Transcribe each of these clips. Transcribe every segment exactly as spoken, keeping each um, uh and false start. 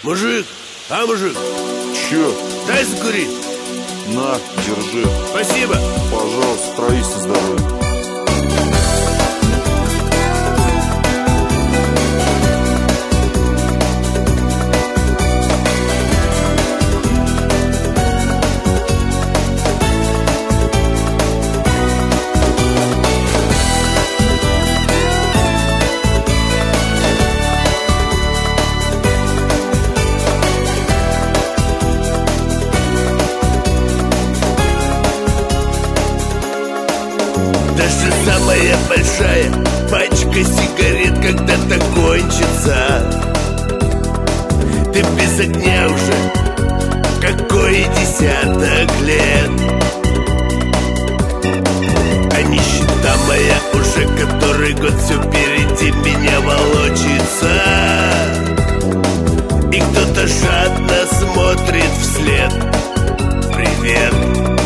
Мужик, а мужик, Чё? дай закурить. На, держи. Спасибо. Пожалуйста, травись на здоровье. Даже самая большая пачка сигарет когда-то кончится. Ты без огня уже какой десяток лет. А нищета моя уже который год все впереди меня волочится. И кто-то жадно смотрит вслед. Привет.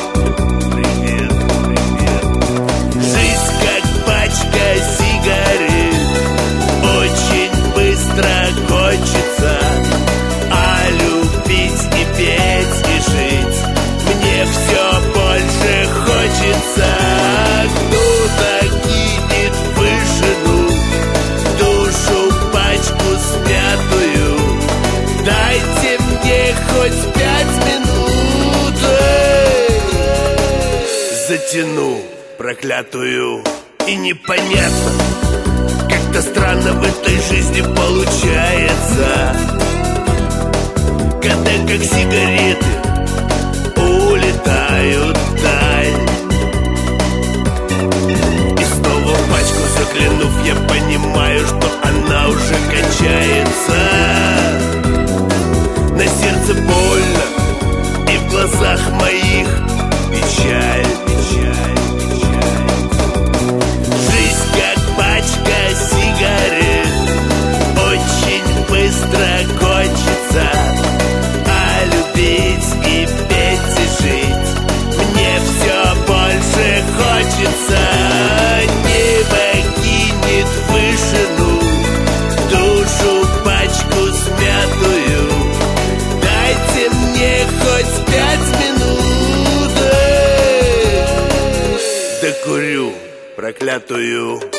Хочется, а любить и петь и жить мне все больше хочется. Кто-то кинет в вышину душу пачку смятую. Дайте мне хоть пять минут, затяну проклятую. И непонятно, как-то странно в этой жизни получается, когда как сигареты улетают вдаль. И снова в пачку заглянув, я понимаю, что она уже кончается. На сердце больно и в глазах моих печаль. Кончится, а любить и петь и жить мне все больше хочется. Небо кинет в вышину душу пачку смятую. Дайте мне хоть пять минут, докурю проклятую.